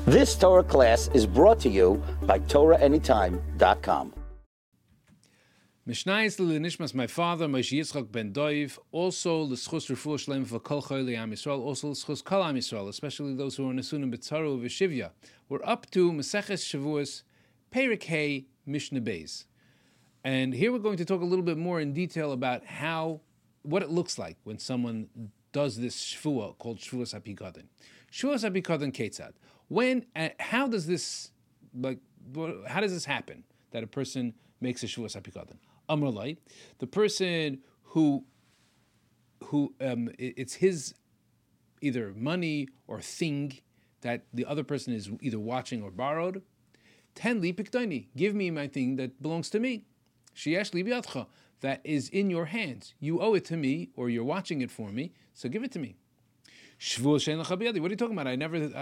This Torah class is brought to you by TorahAnytime.com. Mishnayis l'nishmas my father, Moshe Yitzchak ben Doiv, also l'schus refuah shlem for kol chayli Am Yisrael, also l'schus kol Am Yisrael, especially those who are nesunim b'tzaru v'shivya. We're up to Maseches Shavuos, Perek Hey, Mishnah Beis. And here we're going to talk a little bit more in detail about what it looks like when someone does this shvuah called Shvuas HaPikadon. Shvuas HaPikadon Ketzad. How does this happen that a person makes a Shvuas HaPikadon? Amar Lai, the person who it's his either money or thing that the other person is either watching or borrowed. Ten li pikdoni, give me my thing that belongs to me. Sheyesh li biyadcha, that is in your hands. You owe it to me, or you're watching it for me, so give it to me. Shvuah she'en lecha biyadi. What are you talking about?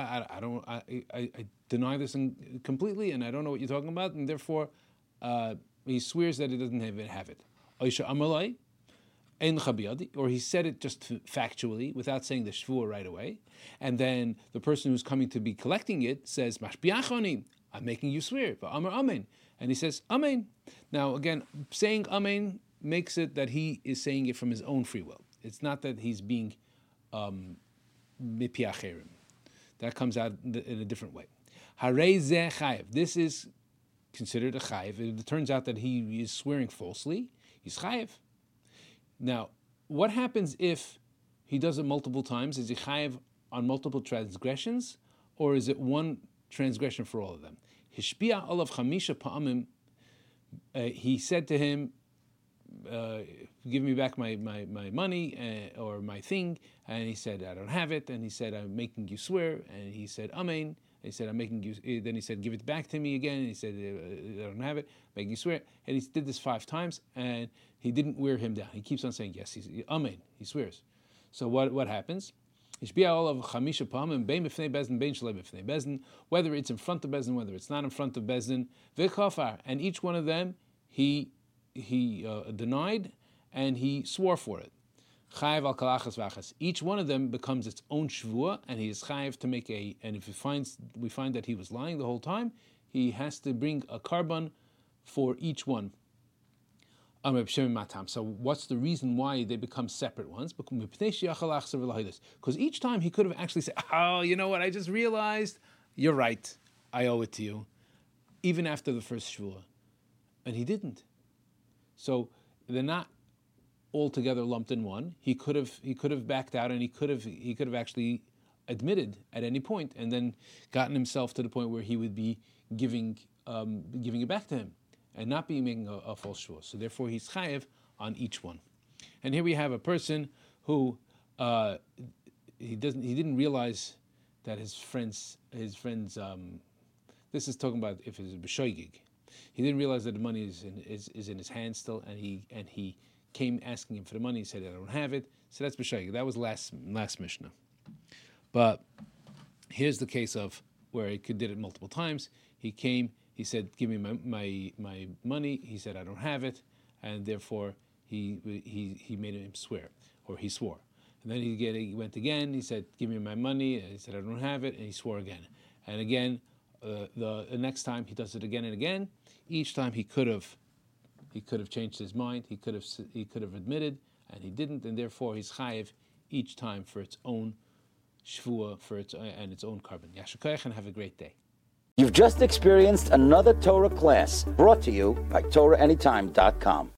I deny this completely, and I don't know what you're talking about, and therefore he swears that he doesn't have it. Oisha amalai ein lecha biyadi, or he said it just factually without saying the shvuah right away, and then the person who's coming to be collecting it says mashbiachoni, I'm making you swear, but Amar Amen. And he says, Amen. Now, again, saying Amen makes it that he is saying it from his own free will. It's not that he's being mipiacherim. That comes out in a different way. Harei zeh chayev. This is considered a chayev. It turns out that he is swearing falsely. He's chayev. Now, what happens if he does it multiple times? Is he chayev on multiple transgressions? Or is it one transgression for all of them? Hishpia olav chamisha pa'amim. He said to him, give me back my money or my thing. And he said, I don't have it. And he said, I'm making you swear. And he said, Amen. He said, I'm making you. Then he said, give it back to me again. And he said, I don't have it. Making you swear. And he did this 5 times, and he didn't wear him down. He keeps on saying yes. He's Amen. He swears. So what happens? Whether it's in front of Bezdin, whether it's not in front of Bezdin, and each one of them he denied and he swore for it. Each one of them becomes its own shvuah, and he is chayiv to make and if we find that he was lying the whole time, he has to bring a carbon for each one. So what's the reason why they become separate ones? Because each time he could have actually said, oh, you know what, I just realized, you're right, I owe it to you, even after the first shvuah. And he didn't. So they're not all together lumped in one. He could have backed out, and he could have actually admitted at any point and then gotten himself to the point where he would be giving it back to him and not be making a false shvuah. So therefore, he's chayev on each one. And here we have a person who he didn't realize that his friends. This is talking about if it's a b'shoigig. He didn't realize that the money is in his hand still, and he came asking him for the money. He said, I don't have it. So that's b'shoigig. That was last Mishnah. But here's the case of where he did it multiple times. He came. He said, give me my money. He said, I don't have it. And therefore, he made him swear, or he swore. And then he went again. He said, give me my money. And he said, I don't have it. And he swore again. And again, the next time he does it again and again. Each time he could have changed his mind. He could have admitted, and he didn't. And therefore, he's chayev each time for its own shvuah, and its own carbon. Yasher koach, and have a great day. You've just experienced another Torah class brought to you by TorahAnytime.com.